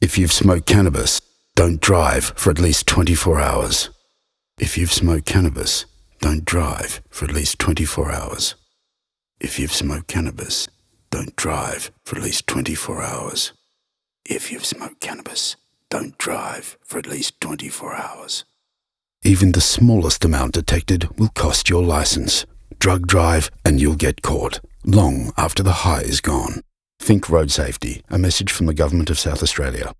If you've smoked cannabis, don't drive for at least 24 hours. If you've smoked cannabis, don't drive for at least 24 hours. If you've smoked cannabis, don't drive for at least 24 hours. If you've smoked cannabis, don't drive for at least 24 hours. Even the smallest amount detected will cost your license. Drug drive and you'll get caught, long after the high is gone. Think road safety, a message from the Government of South Australia.